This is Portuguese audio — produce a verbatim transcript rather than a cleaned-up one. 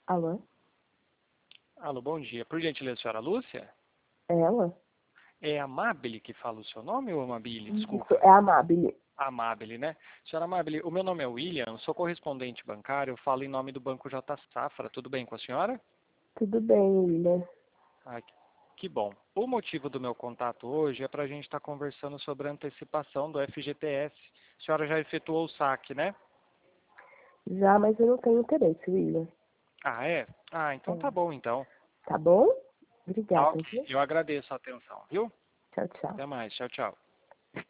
Alô? Alô, bom dia. Por gentileza, senhora Lúcia? É ela? É Amabile que fala o seu nome ou Amabile? Isso, Desculpa. é a Amabile. Amabile, né? Senhora Amabile, o meu nome é William, sou correspondente bancário, eu falo em nome do Banco J Safra. Tudo bem com a senhora? Tudo bem, William. Ah, que que bom. O motivo do meu contato hoje é para a gente estar conversando sobre a antecipação do F G T S. A senhora já efetuou o saque, né? Já, mas eu não tenho interesse, William. Ah, é? Ah, então tá É. bom, então. Tá bom? Tá Obrigada, ok. viu? Eu agradeço a atenção, viu? Tchau, tchau. Até mais. Tchau, tchau.